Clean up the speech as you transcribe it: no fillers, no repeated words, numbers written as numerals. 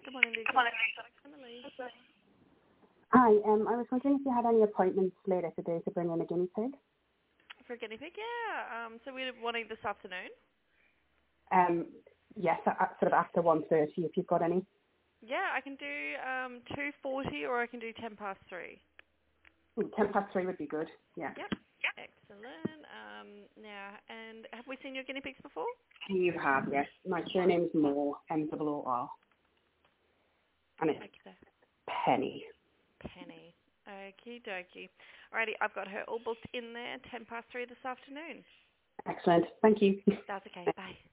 Good morning, Lisa. Emily. Hi, I was wondering if you had any appointments later today to bring in a guinea pig. For a guinea pig, yeah. So we're wanting this afternoon. Yes, sort of after 1:30 if you've got any. Yeah, I can do 2:40 or I can do 3:10. 3:10 would be good, yeah. Yep. Excellent. Now, and have we seen your guinea pigs before? You have, yes. My surname's Moore, M-O-O-R. And it's Okay. Penny. Penny. Okie dokie. Alrighty, I've got her all booked in there, 3:10 this afternoon. Excellent, thank you. That's okay. Bye.